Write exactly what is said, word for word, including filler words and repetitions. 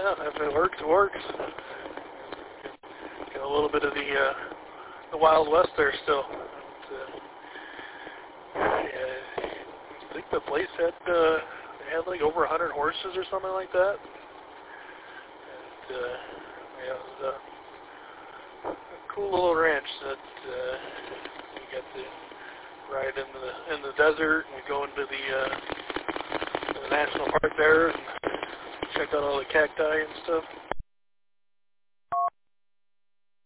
yeah, if it works, it works. Got a little bit of the uh, the Wild West there still. But, uh, yeah, I think the place had uh, they had like over a hundred horses or something like that. And uh, yeah, it was a, a cool little ranch that uh, we got to ride in the in the desert, and we go into the, uh, the national park there and check out all the cacti and stuff.